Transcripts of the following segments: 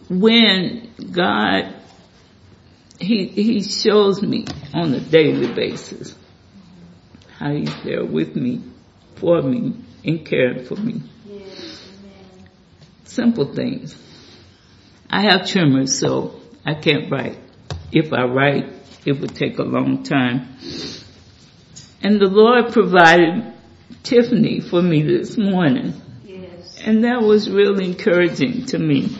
when God, He shows me on a daily basis how He's there with me, for me, and caring for me. Simple things. I have tremors, so I can't write. If I write, it would take a long time. And the Lord provided Tiffany for me this morning. Yes. And that was really encouraging to me.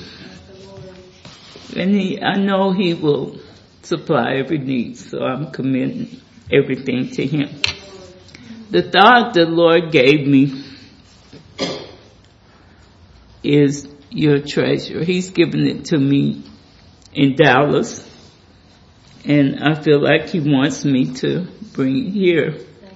And I know He will supply every need, so I'm committing everything to Him. The thought the Lord gave me is your treasure. He's given it to me in Dallas, and I feel like He wants me to bring it here.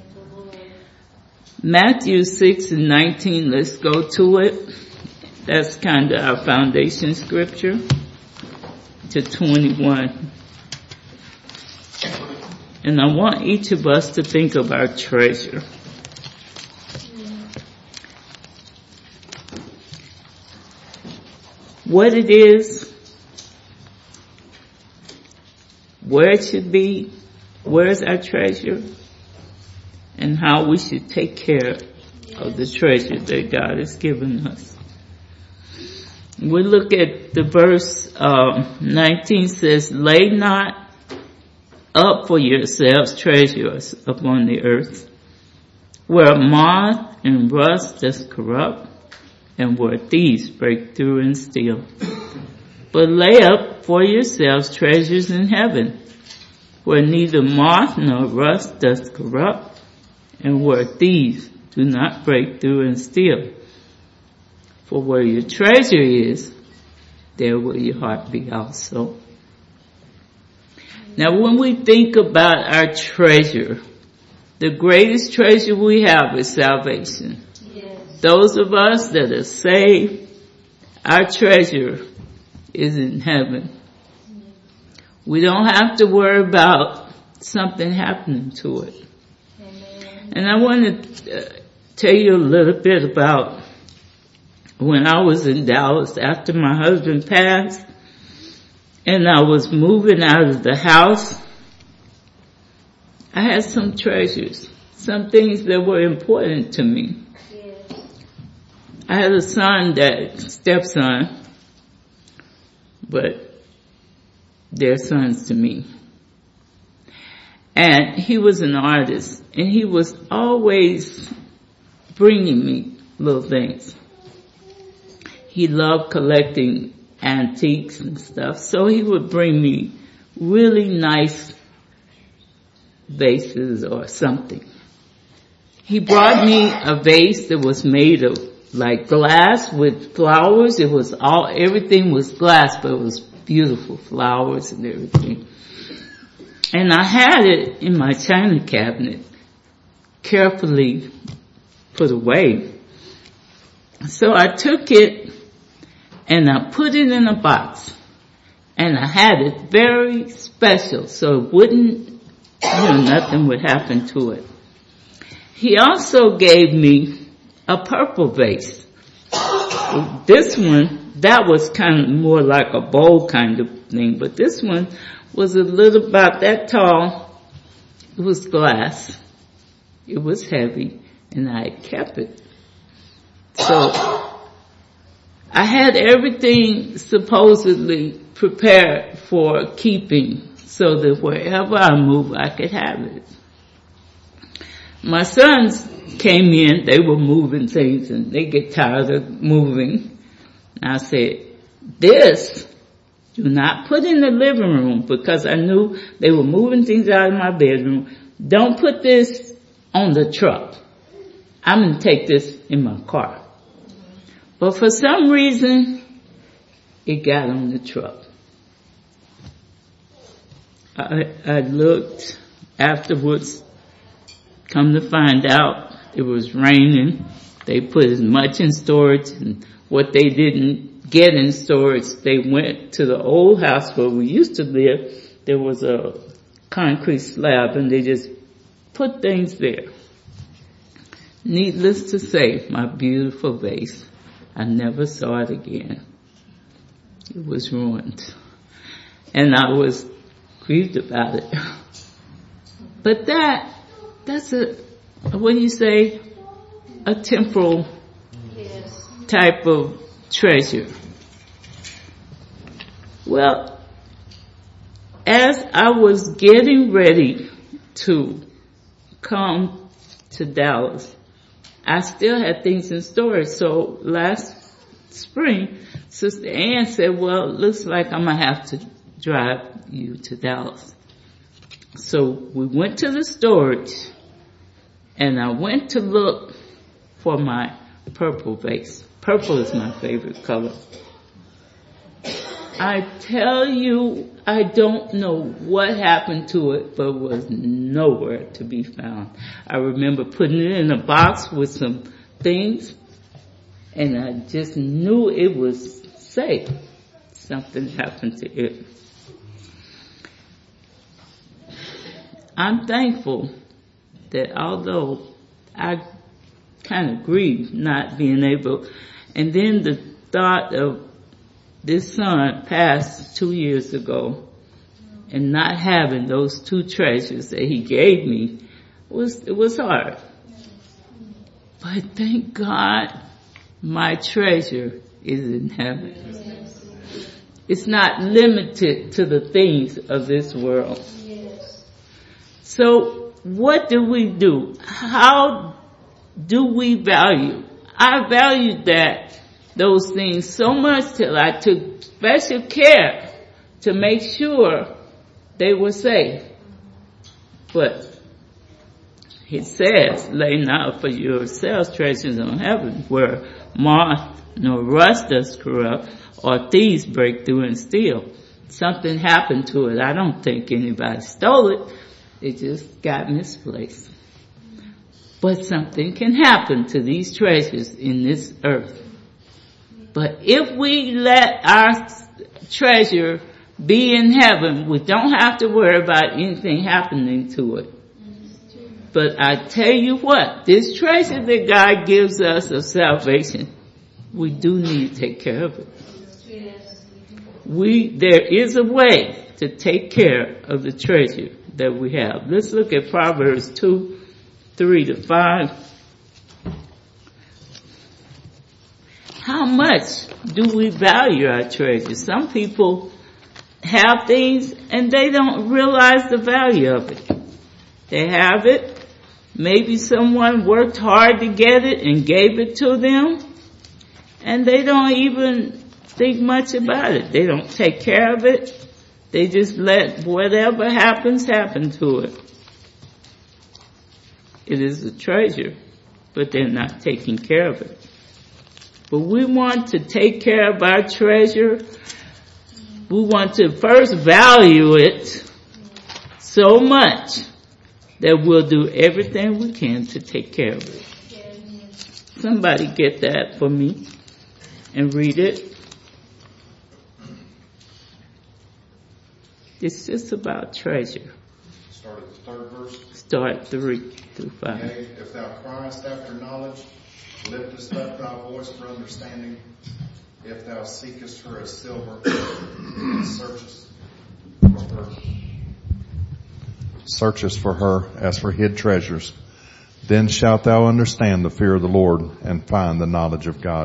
Matthew 6:19, let's go to it. That's kind of our foundation scripture, to 21. And I want each of us to think of our treasure. What it is, where it should be, where's our treasure, and how we should take care of the treasure that God has given us. We look at the verse 19 says, lay not up for yourselves treasures upon the earth, where moth and rust does corrupt, and where thieves break through and steal. But lay up for yourselves treasures in heaven, where neither moth nor rust does corrupt, and where thieves do not break through and steal. For where your treasure is, there will your heart be also. Now when we think about our treasure, the greatest treasure we have is salvation. Yes. Those of us that are saved, our treasure is in heaven. We don't have to worry about something happening to it. Amen. And I want to tell you a little bit about when I was in Dallas after my husband passed, and I was moving out of the house. I had some treasures, some things that were important to me. Yes. I had a stepson, but they're sons to me. And he was an artist, and he was always bringing me little things. He loved collecting antiques and stuff, so he would bring me really nice vases or something. He brought me a vase that was made of like glass with flowers. Everything was glass, but it was beautiful flowers and everything. And I had it in my china cabinet, carefully put away. So I took it and I put it in a box, and I had it very special so it wouldn't, nothing would happen to it. He also gave me a purple vase. This one, that was kind of more like a bowl kind of thing, but this one was a little about that tall. It was glass. It was heavy, and I kept it. So I had everything supposedly prepared for keeping so that wherever I move, I could have it. My sons came in, they were moving things, and they get tired of moving. And I said, this, do not put in the living room, because I knew they were moving things out of my bedroom. Don't put this on the truck. I'm going to take this in my car. But for some reason, it got on the truck. I looked afterwards, come to find out it was raining. They put as much in storage, and what they didn't get in storage, they went to the old house where we used to live. There was a concrete slab, and they just put things there. Needless to say, my beautiful vase, I never saw it again. It was ruined. And I was grieved about it. But that's when you say a temporal type of treasure. Well, as I was getting ready to come to Dallas, I still had things in storage. So last spring, Sister Ann said, well, it looks like I'm going to have to drive you to Dallas. So we went to the storage, and I went to look for my purple vase. Purple is my favorite color. I tell you, I don't know what happened to it, but it was nowhere to be found. I remember putting it in a box with some things, and I just knew it was safe. Something happened to it. I'm thankful that although I kind of grieved not being able, and then the thought of this son passed 2 years ago, and not having those two treasures that he gave me it was hard. But thank God my treasure is in heaven. It's not limited to the things of this world. So what do we do? How do we value? I valued those things so much till I took special care to make sure they were safe. But it says, lay not for yourselves treasures on heaven, where moth nor rust does corrupt, or thieves break through and steal. Something happened to it. I don't think anybody stole it. It just got misplaced. But something can happen to these treasures in this earth. But if we let our treasure be in heaven, we don't have to worry about anything happening to it. But I tell you what, this treasure that God gives us of salvation, we do need to take care of it. There is a way to take care of the treasure that we have. Let's look at Proverbs 2:3-5. How much do we value our treasure? Some people have things and they don't realize the value of it. They have it. Maybe someone worked hard to get it and gave it to them, and they don't even think much about it. They don't take care of it. They just let whatever happens happen to it. It is a treasure, but they're not taking care of it. But we want to take care of our treasure. We want to first value it so much that we'll do everything we can to take care of it. Somebody get that for me and read it. It's just about treasure. Start at the third verse. Start 3-5. Yea, if thou criest after knowledge, liftest up thy voice for understanding. If thou seekest her as silver, and searchest for her as for hid treasures, then shalt thou understand the fear of the Lord and find the knowledge of God.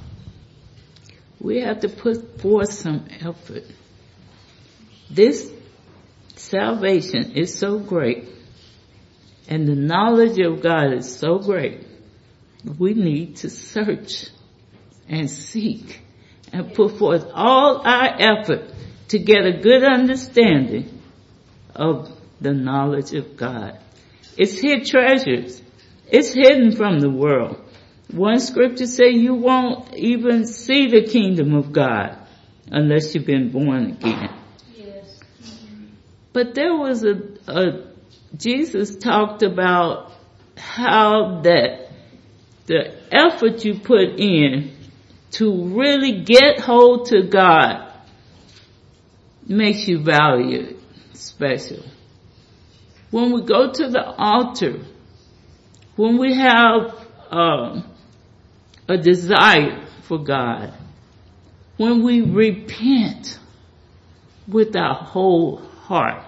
We have to put forth some effort. This salvation is so great, and the knowledge of God is so great. We need to search and seek and put forth all our effort to get a good understanding of the knowledge of God. It's hid treasures. It's hidden from the world. One scripture says you won't even see the kingdom of God unless you've been born again. Yes. But there was Jesus talked about how that the effort you put in to really get hold to God makes you valued, special. When we go to the altar, when we have a desire for God, when we repent with our whole heart.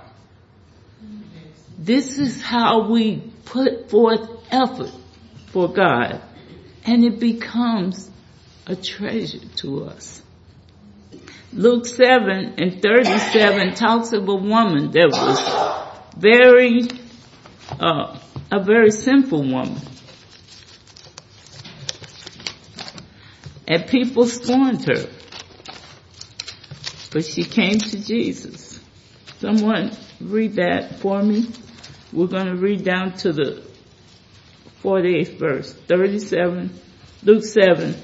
This is how we put forth effort for God, and it becomes a treasure to us. Luke 7:37 talks of a woman that was a very sinful woman. And people scorned her. But she came to Jesus. Someone read that for me. We're going to read down to the 48th verse. 37, Luke 7.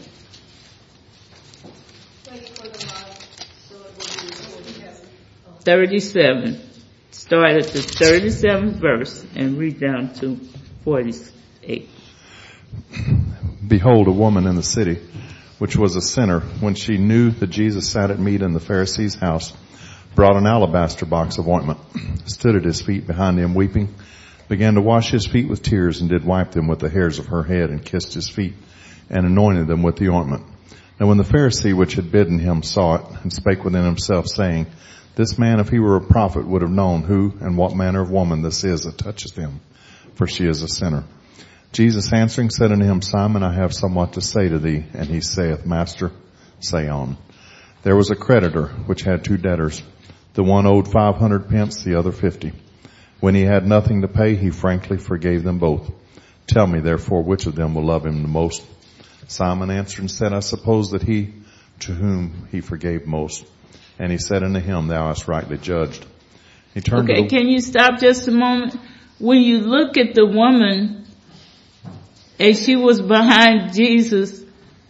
37. Start at the 37th verse and read down to 48. Behold, a woman in the city, which was a sinner, when she knew that Jesus sat at meat in the Pharisee's house, brought an alabaster box of ointment, stood at his feet behind him weeping, began to wash his feet with tears, and did wipe them with the hairs of her head, and kissed his feet, and anointed them with the ointment. Now when the Pharisee which had bidden him saw it, and spake within himself, saying, This man, if he were a prophet, would have known who and what manner of woman this is that toucheth him, for she is a sinner. Jesus answering said unto him, Simon, I have somewhat to say to thee. And he saith, Master, say on. There was a creditor which had 2 debtors. The one owed 500 pence, the other 50. When he had nothing to pay, he frankly forgave them both. Tell me, therefore, which of them will love him the most? Simon answered and said, I suppose that he to whom he forgave most. And he said unto him, Thou hast rightly judged. He turned Okay, can you stop just a moment? When you look at the woman, and she was behind Jesus,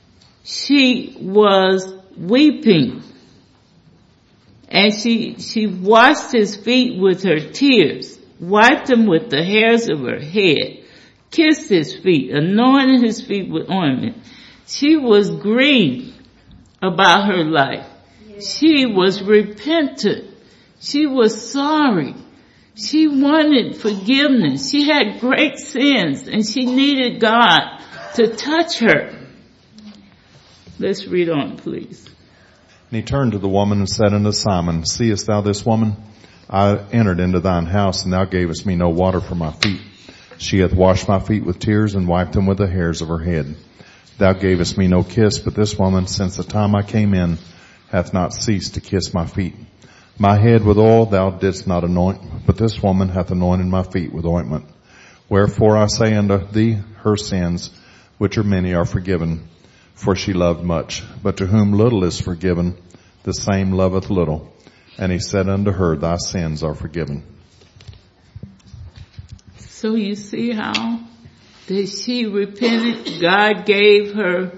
she was weeping. And she washed his feet with her tears, wiped them with the hairs of her head, kissed his feet, anointed his feet with ointment. She was grieved about her life. She was repentant. She was sorry. She wanted forgiveness. She had great sins and she needed God to touch her. Let's read on, please. And he turned to the woman and said unto Simon, Seest thou this woman? I entered into thine house, and thou gavest me no water for my feet. She hath washed my feet with tears and wiped them with the hairs of her head. Thou gavest me no kiss, but this woman, since the time I came in, hath not ceased to kiss my feet. My head with oil thou didst not anoint, but this woman hath anointed my feet with ointment. Wherefore I say unto thee, her sins, which are many, are forgiven, for she loved much. But to whom little is forgiven, the same loveth little. And he said unto her, Thy sins are forgiven. So you see how that she repented, God gave her,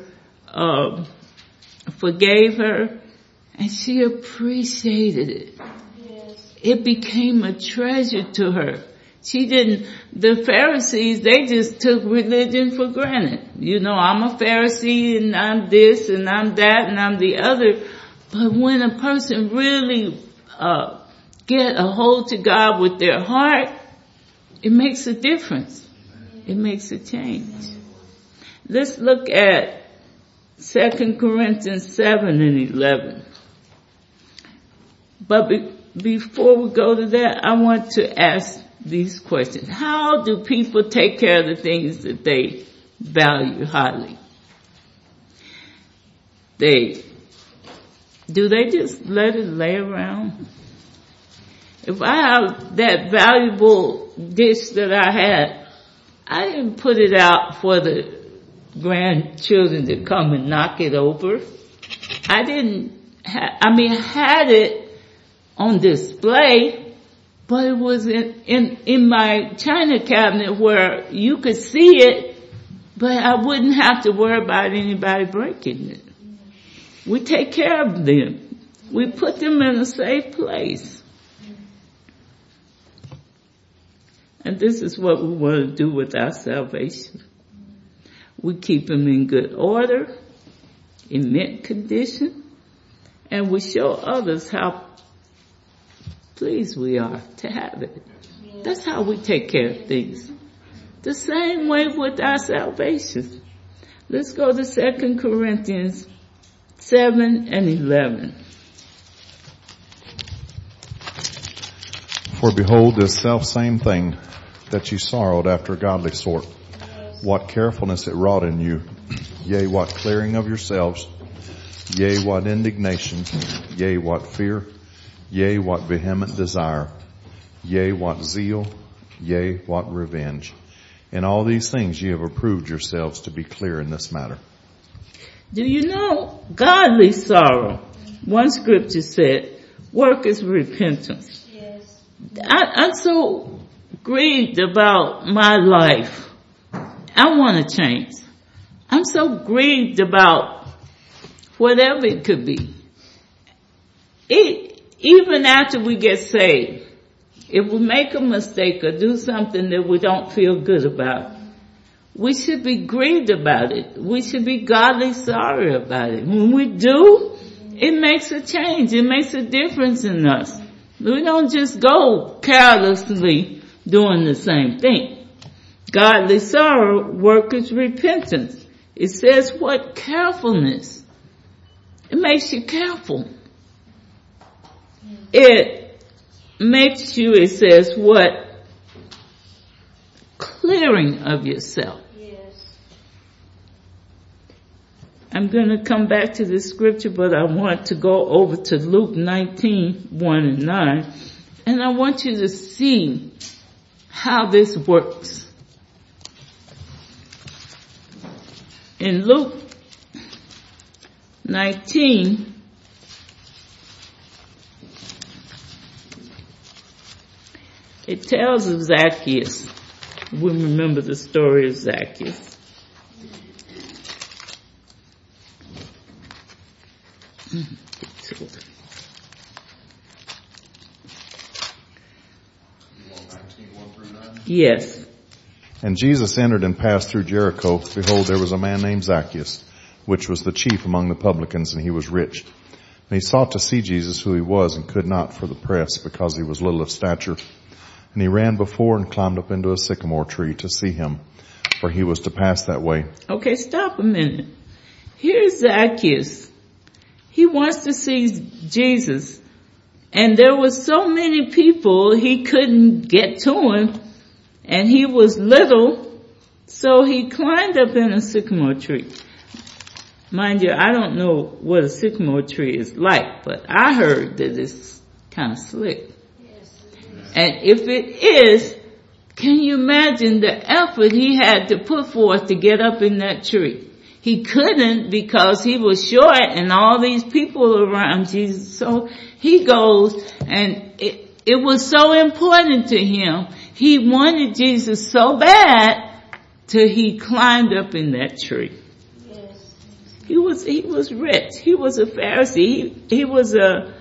forgave her, and she appreciated it. Yes. It became a treasure to her. The Pharisees, they just took religion for granted. You know, I'm a Pharisee and I'm this and I'm that and I'm the other. But when a person really, get a hold to God with their heart, it makes a difference. It makes a change. Let's look at 2 Corinthians 7:11. But before we go to that, I want to ask these questions. How do people take care of the things that they value highly? Do they just let it lay around? If I have that valuable dish that I had, I didn't put it out for the grandchildren to come and knock it over. I had it on display, but it was in my china cabinet where you could see it, but I wouldn't have to worry about anybody breaking it. We take care of them. We put them in a safe place. And this is what we want to do with our salvation. We keep them in good order, in mint condition, and we show others how pleased we are to have it. That's how we take care of things. The same way with our salvation. Let's go to 2 Corinthians 7 and 11. For behold, this selfsame thing that you sorrowed after a godly sort, what carefulness it wrought in you, yea, what clearing of yourselves, yea, what indignation, yea, what fear, yea, what vehement desire, yea, what zeal, yea, what revenge. In all these things ye have approved yourselves to be clear in this matter. Do you know godly sorrow? One scripture said, work is repentance. Yes. I'm so grieved about my life. I want to change. I'm so grieved about whatever it could be. Even after we get saved, if we make a mistake or do something that we don't feel good about, we should be grieved about it. We should be godly sorry about it. When we do, it makes a change. It makes a difference in us. We don't just go carelessly doing the same thing. Godly sorrow worketh repentance. It says what? Carefulness. It makes you careful. It makes you, it says what? Clearing of yourself. Yes. I'm going to come back to this scripture, but I want to go over to Luke 19, 1 and 9. And I want you to see how this works. In Luke 19, it tells of Zacchaeus. We remember the story of Zacchaeus. Yes. And Jesus entered and passed through Jericho. Behold, there was a man named Zacchaeus, which was the chief among the publicans, and he was rich. And he sought to see Jesus, who he was, and could not for the press, because he was little of stature. And he ran before and climbed up into a sycamore tree to see him, for he was to pass that way. Okay, stop a minute. Here's Zacchaeus. He wants to see Jesus. And there were so many people, he couldn't get to him. And he was little, so he climbed up in a sycamore tree. Mind you, I don't know what a sycamore tree is like, but I heard that it's kind of slick. Yes. And if it is, can you imagine the effort he had to put forth to get up in that tree? He couldn't because he was short and all these people around Jesus. So he goes, and it was so important to him. He wanted Jesus so bad till he climbed up in that tree. Yes. He was rich. He was a Pharisee. He was a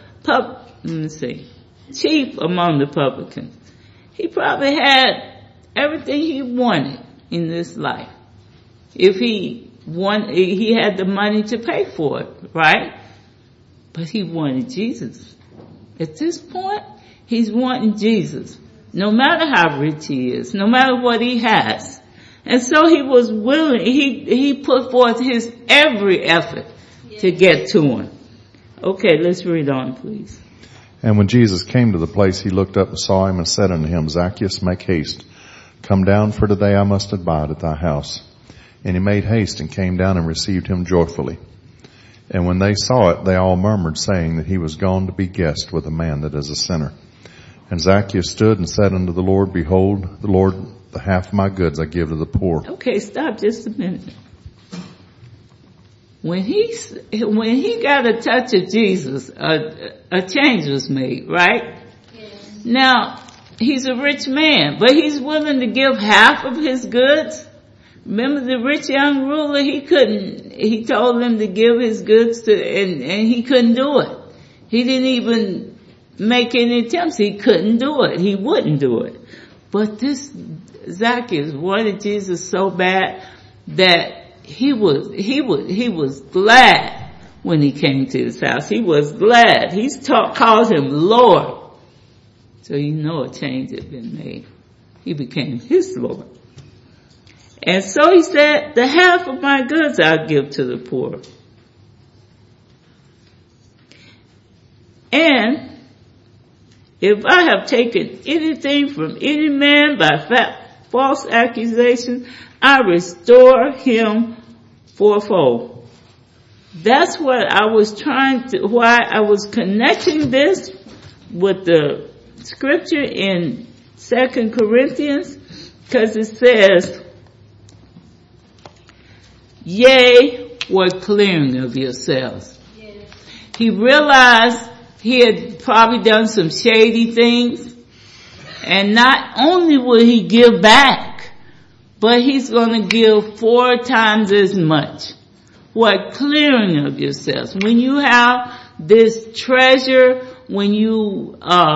chief among the publicans. He probably had everything he wanted in this life. If he had the money to pay for it, right? But he wanted Jesus. At this point, he's wanting Jesus. No matter how rich he is, no matter what he has. And so he was willing, he put forth his every effort to get to him. Okay, let's read on, please. And when Jesus came to the place, he looked up and saw him and said unto him, Zacchaeus, make haste. Come down, for today I must abide at thy house. And he made haste and came down and received him joyfully. And when they saw it, they all murmured, saying that he was gone to be guest with a man that is a sinner. And Zacchaeus stood and said unto the Lord, Behold, the Lord, the half of my goods I give to the poor. Okay, stop just a minute. When he got a touch of Jesus, a change was made, right? Yes. Now, he's a rich man, but he's willing to give half of his goods. Remember the rich young ruler, he told him to give his goods and he couldn't do it. He didn't even make any attempts. He couldn't do it. He wouldn't do it. But this Zacchaeus wanted Jesus so bad that he was glad when he came to his house. He was glad. He called him Lord. So you know a change had been made. He became his Lord. And so he said, the half of my goods I'll give to the poor. If I have taken anything from any man by false accusation, I restore him fourfold. That's what I was why I was connecting this with the scripture in 2 Corinthians, because it says, yea, what clearing of yourselves. Yes. He realized he had probably done some shady things, and not only will he give back, but he's going to give 4 times as much. What clearing of yourselves. When you have this treasure, when you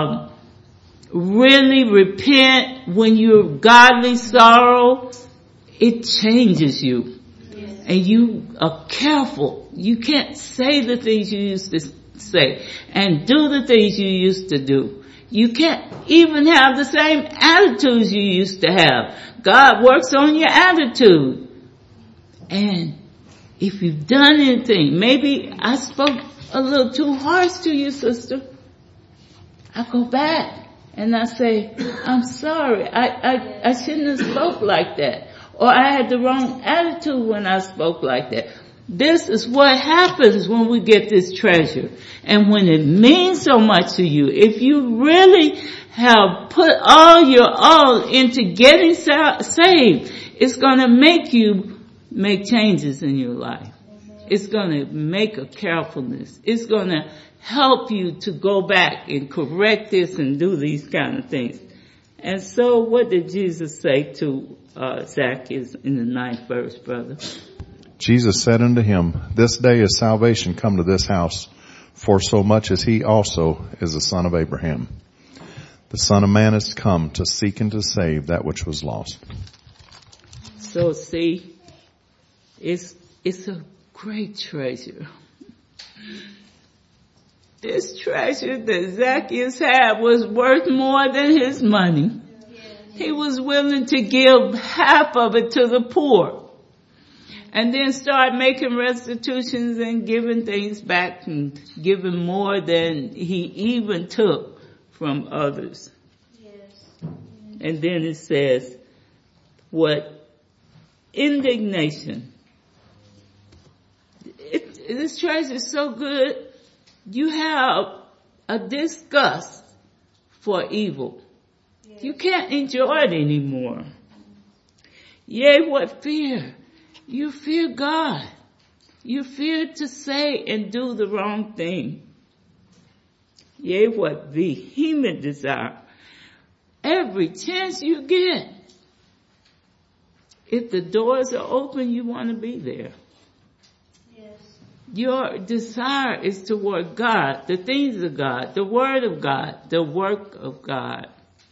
really repent, when you're godly sorrow, it changes you. Yes. And you are careful. You can't say the things you used to say and do the things you used to do. You can't even have the same attitudes you used to have. God works on your attitude. And if you've done anything, maybe I spoke a little too harsh to you, sister, I go back and I say, I'm sorry, I shouldn't have spoke like that. Or I had the wrong attitude when I spoke like that. This is what happens when we get this treasure. And when it means so much to you, if you really have put all your all into getting saved, it's going to make you make changes in your life. It's going to make a carefulness. It's going to help you to go back and correct this and do these kind of things. And so what did Jesus say to Zacchaeus in the 9th verse, brother? Jesus said unto him, this day is salvation come to this house, for so much as he also is the son of Abraham. The Son of Man is come to seek and to save that which was lost. So see, it's a great treasure. This treasure that Zacchaeus had was worth more than his money. He was willing to give half of it to the poor. And then start making restitutions and giving things back and giving more than he even took from others. Yes. And then it says, what indignation. This treasure is so good, you have a disgust for evil. Yes. You can't enjoy it anymore. Yea, what fear. You fear God. You fear to say and do the wrong thing. Yea, what vehement desire. Every chance you get. If the doors are open, you want to be there. Yes. Your desire is toward God, the things of God, the word of God, the work of God.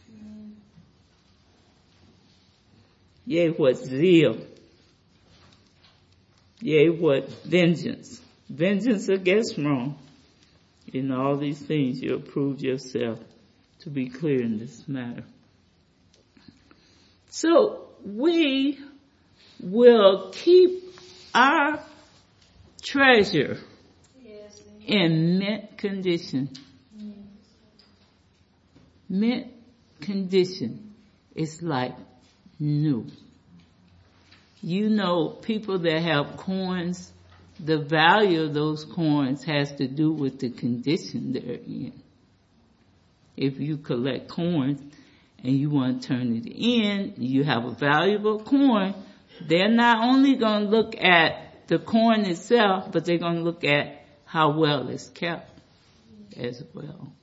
Yea, what zeal. Yea, what vengeance. Vengeance against wrong. In all these things you approve yourself to be clear in this matter. So we will keep our treasure in mint condition. Mint condition is like new. You know, people that have coins, the value of those coins has to do with the condition they're in. If you collect coins and you want to turn it in, you have a valuable coin, they're not only going to look at the coin itself, but they're going to look at how well it's kept as well.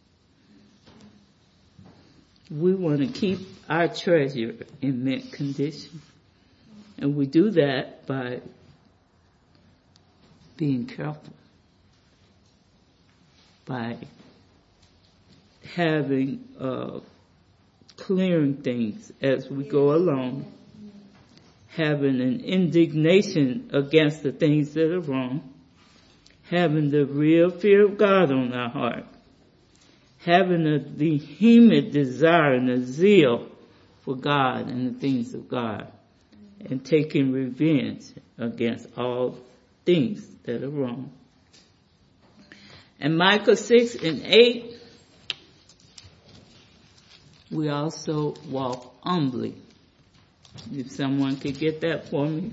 We want to keep our treasure in mint condition. And we do that by being careful, by having, clearing things as we go along, having an indignation against the things that are wrong, having the real fear of God on our heart, having a vehement desire and a zeal for God and the things of God, and taking revenge against all things that are wrong. And Micah 6:8 We also walk humbly. If someone could get that for me.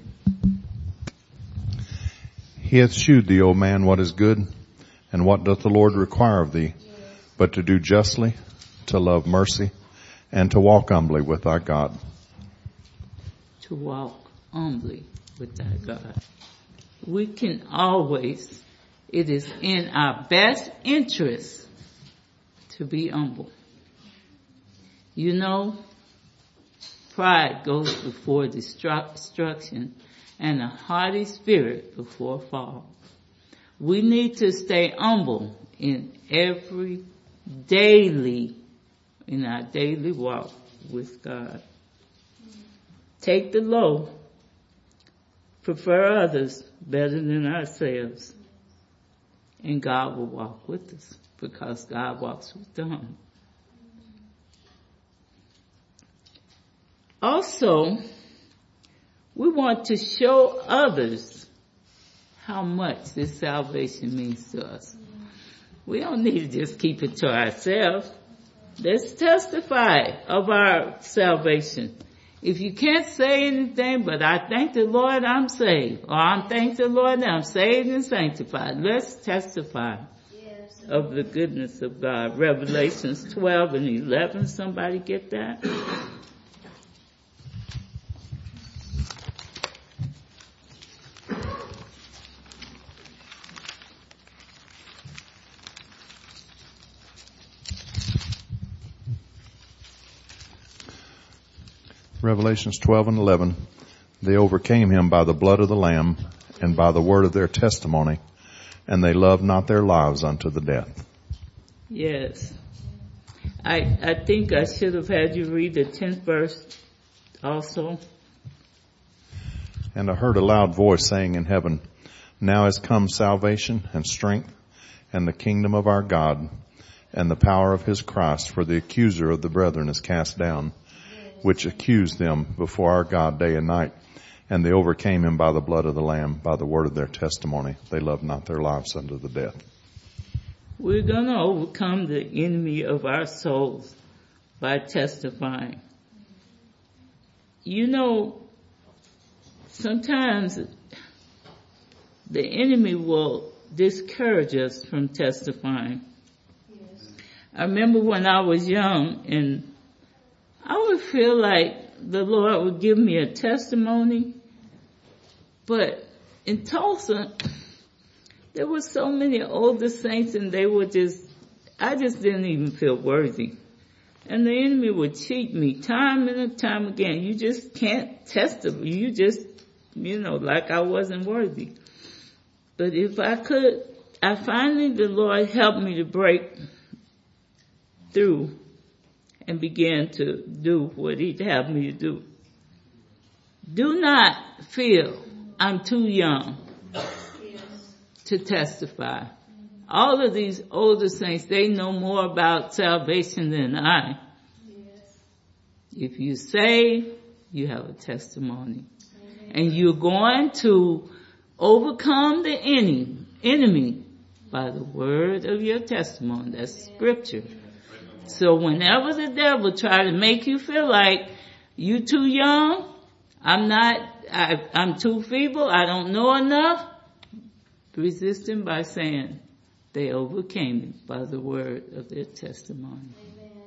He hath shewed thee, O man, what is good, and what doth the Lord require of thee, but to do justly, to love mercy, and to walk humbly with thy God. To walk humbly with thy God. We can always, it is in our best interest to be humble. You know, pride goes before destruction, and a haughty spirit before fall. We need to stay humble in our daily walk with God. Take the low, prefer others better than ourselves, and God will walk with us because God walks with them. Also, we want to show others how much this salvation means to us. We don't need to just keep it to ourselves. Let's testify of our salvation. If you can't say anything, but I thank the Lord I'm saved, or I thank the Lord that I'm saved and sanctified, let's testify of the goodness of God. Revelations 12 and 11, somebody get that? Revelations 12 and 11. They overcame him by the blood of the Lamb and by the word of their testimony, and they loved not their lives unto the death. Yes. I think I should have had you read the 10th verse also. And I heard a loud voice saying in heaven, Now is come salvation and strength and the kingdom of our God and the power of his Christ, for the accuser of the brethren is cast down, which accused them before our God day and night. And they overcame him by the blood of the Lamb, by the word of their testimony. They loved not their lives unto the death. We're going to overcome the enemy of our souls by testifying. You know, sometimes the enemy will discourage us from testifying. I remember when I was young, and I would feel like the Lord would give me a testimony, but in Tulsa, there were so many older saints, and I just didn't even feel worthy. And the enemy would cheat me time and time again. You just can't testify. You just, like I wasn't worthy. But if I could, the Lord helped me to break through and began to do what he'd have me to do. Do not feel I'm too young to testify. All of these older saints, they know more about salvation than I. If you say you have a testimony, and you're going to overcome the enemy by the word of your testimony. That's scripture. So whenever the devil try to make you feel like you too young, I'm too feeble, I don't know enough, resist him by saying they overcame it by the word of their testimony. Amen.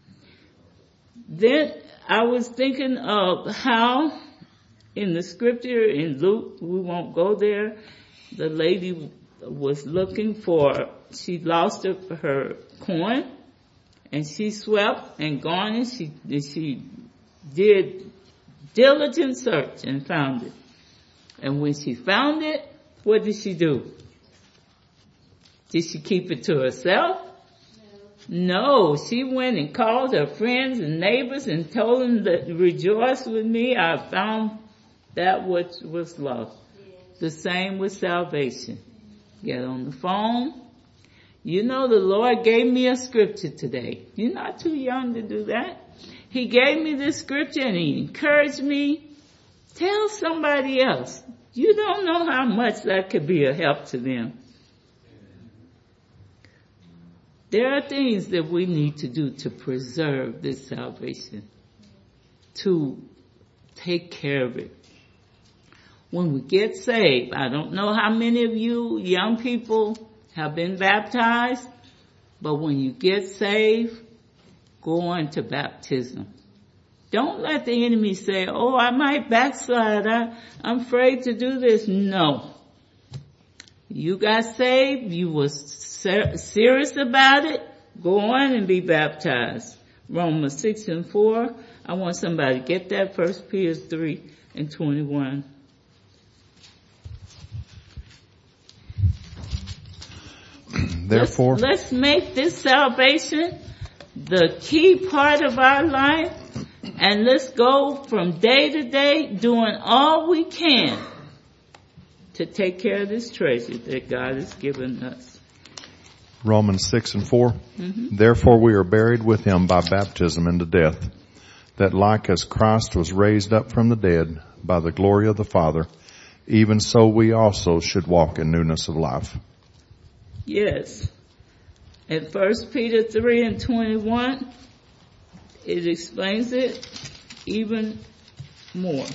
Then I was thinking of how in the scripture in Luke, we won't go there, the lady was looking she lost her coin, and she swept and garnished. She did diligent search and found it. And when she found it, what did she do? Did she keep it to herself? No, she went and called her friends and neighbors and told them to rejoice with me. I found that which was lost. The same with salvation. Get on the phone. The Lord gave me a scripture today. You're not too young to do that. He gave me this scripture and he encouraged me. Tell somebody else. You don't know how much that could be a help to them. There are things that we need to do to preserve this salvation, to take care of it. When we get saved, I don't know how many of you young people have been baptized, but when you get saved, go on to baptism. Don't let the enemy say, oh, I might backslide. I'm afraid to do this. No. You got saved. You were serious about it. Go on and be baptized. Romans 6:4. I want somebody to get that. 1 Peter 3:21. Therefore, let's make this salvation the key part of our life, and let's go from day to day doing all we can to take care of this treasure that God has given us. Romans 6:4. Therefore we are buried with him by baptism into death, that like as Christ was raised up from the dead by the glory of the Father, even so we also should walk in newness of life. Yes. In 1 Peter 3:21, it explains it even more.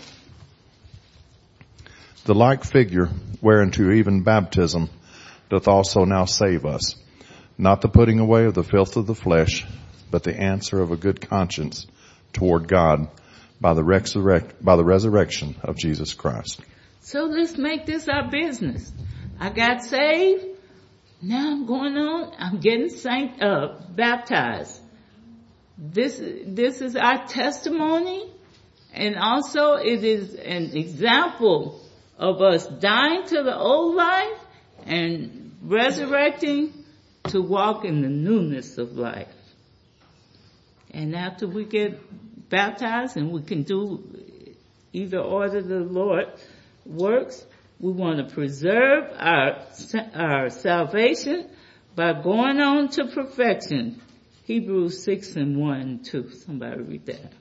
The like figure whereunto even baptism doth also now save us, not the putting away of the filth of the flesh, but the answer of a good conscience toward God by the resurrection of Jesus Christ. So let's make this our business. I got saved. Now I'm going on. I'm getting baptized. This is our testimony, and also it is an example of us dying to the old life and resurrecting to walk in the newness of life. And after we get baptized, and we can do either order the Lord works, we want to preserve our salvation by going on to perfection. Hebrews 6:1-2. Somebody read that.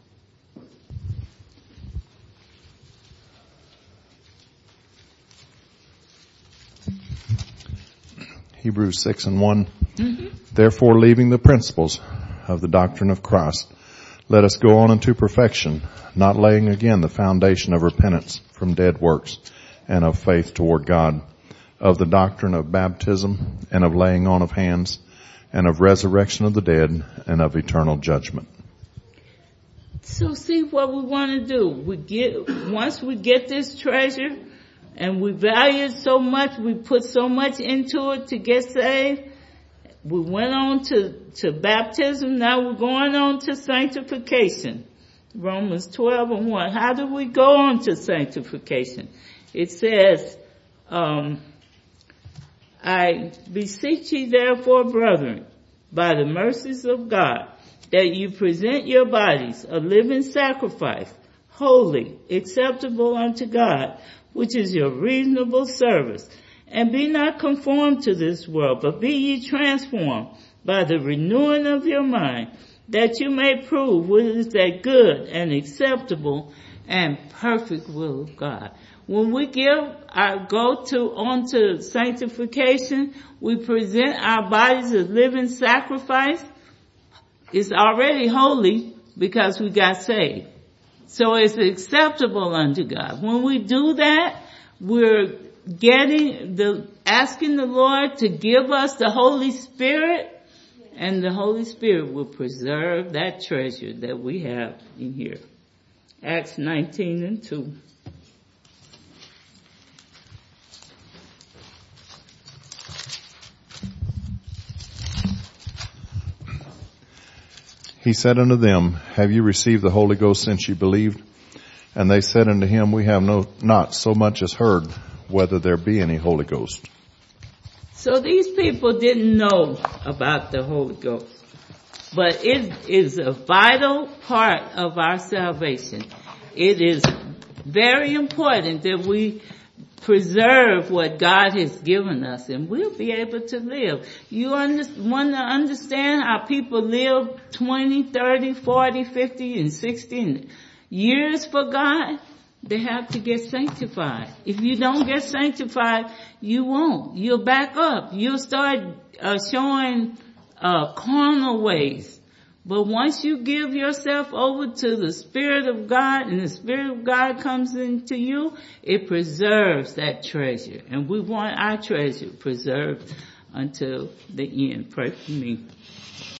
Hebrews 6:1. Therefore, leaving the principles of the doctrine of Christ, let us go on unto perfection, not laying again the foundation of repentance from dead works and of faith toward God, of the doctrine of baptism and of laying on of hands and of resurrection of the dead and of eternal judgment. So see what we want to do. Once we get this treasure and we value it so much, we put so much into it to get saved. We went on to baptism. Now we're going on to sanctification. Romans 12:1. How do we go on to sanctification? It says, I beseech ye therefore, brethren, by the mercies of God, that you present your bodies a living sacrifice, holy, acceptable unto God, which is your reasonable service. And be not conformed to this world, but be ye transformed by the renewing of your mind, that you may prove what is that good and acceptable and perfect will of God. When we go on to sanctification, we present our bodies as living sacrifice. It's already holy because we got saved. So it's acceptable unto God. When we do that, we're asking the Lord to give us the Holy Spirit, and the Holy Spirit will preserve that treasure that we have in here. Acts 19:2. He said unto them, have you received the Holy Ghost since you believed? And they said unto him, we have not so much as heard whether there be any Holy Ghost. So these people didn't know about the Holy Ghost. But it is a vital part of our salvation. It is very important that we preserve what God has given us, and we'll be able to live. You want to understand how people live 20, 30, 40, 50, and 60 years for God? They have to get sanctified. If you don't get sanctified, you won't. You'll back up. You'll start showing carnal ways. But once you give yourself over to the Spirit of God and the Spirit of God comes into you, it preserves that treasure. And we want our treasure preserved until the end. Pray for me.